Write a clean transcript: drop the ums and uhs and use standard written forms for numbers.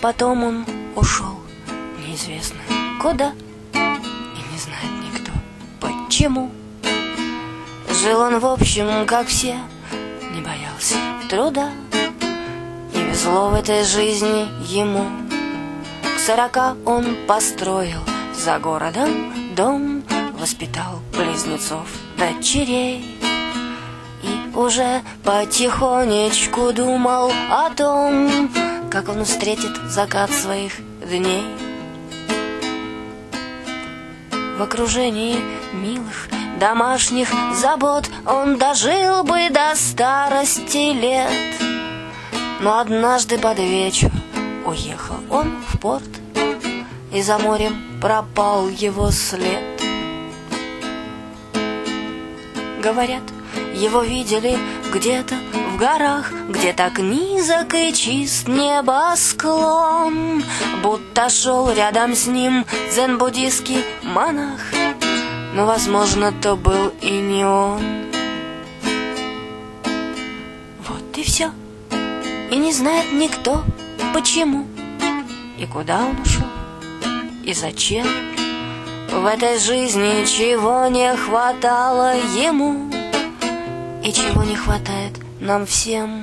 потом он ушел неизвестно куда, и не знает никто почему. Жил он в общем, как все, не боялся труда, и везло в этой жизни ему. К 40 он построил за городом дом, воспитал близнецов, дочерей, и уже потихонечку думал о том, как он встретит закат своих дней. В окружении милых домашних забот он дожил бы до старости лет. Но однажды под вечер уехал он в порт, и за морем пропал его след. Говорят, его видели где-то в горах, где так низок и чист небосклон, будто шел рядом с ним дзен-буддийский монах. Но, возможно, то был и не он. Вот и все. И не знает никто, почему и куда он ушел, и зачем. В этой жизни чего не хватало ему, и чего не хватает нам всем.